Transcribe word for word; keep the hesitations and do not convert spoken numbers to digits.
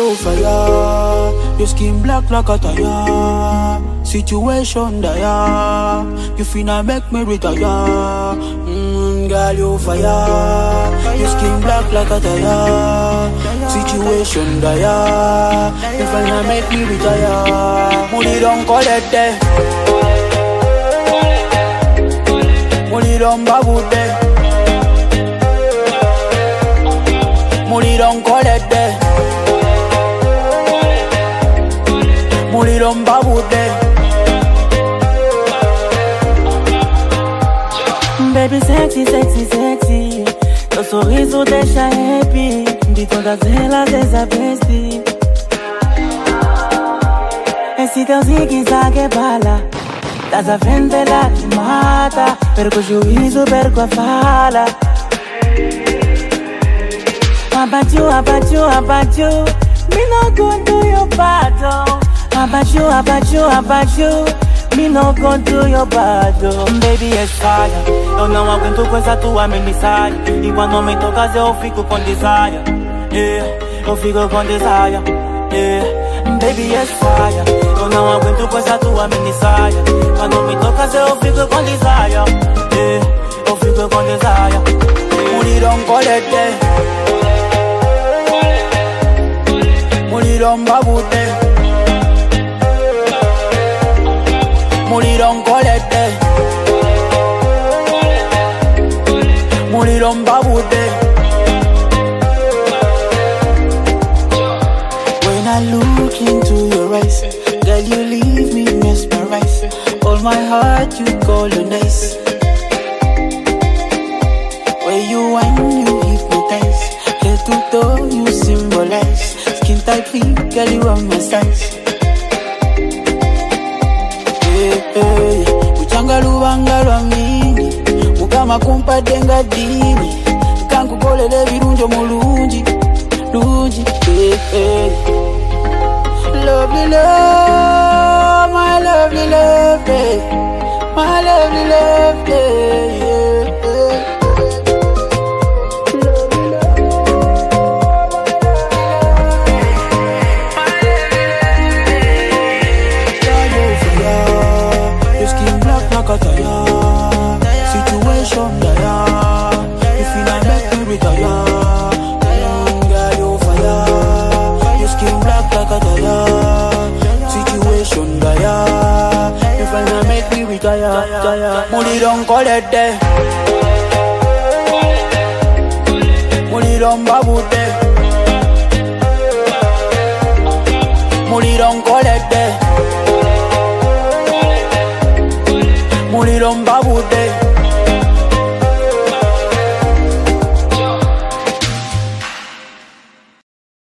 you fire. Your skin black like a tire. Situation dire. You finna make me retire. Mmm, girl, you fire. Your skin black like a tire. Situation dire. You finna make me retire. Money don't collect it. Money don't babute. Money don't collect it. Money don't babute. Baby sexy, sexy, sexy. Teu sorriso deixa happy. De todas elas és a best. Esse teu zigue-zague é bala. Das à frente ela te mata. Perco o juízo, perco a fala. About you, about you, about you. Me no go do your battle. About you, about you, about you. Me no go do your battle. Baby, é falha. Eu não aguento com essa tua mini saia. E quando me tocas eu fico com desire. Yeah, eu fico com desire. Yeah, baby, é falha. Eu não aguento com essa tua mini saia. Quando me tocas eu fico com desire. Yeah, eu fico com desire. Money don't collect it. Money don't babute. Money don't collect it. Money don't babute. When I look into your eyes, girl, you leave me mesmerized. All my heart you colonize. Where you whine, you hypnotize. Head to toe, you symbolize. Skin tight fit, girl, you are my size. Hey, hey, uchanga lubanga lwa mini. Mukama kumpa denga dini. Kanku kolele virunjo mulunji. Lunji, hey, hey. Lovely love, my lovely love, hey. My lovely love, hey, yeah, yeah. Situation dire. If you not make me retire. Mm, girl, you fire. Your skin black like a tire. Situation dire. If you not make me retire. Money don't collect it. Money don't babute. Money don't collect it. Money don't babute.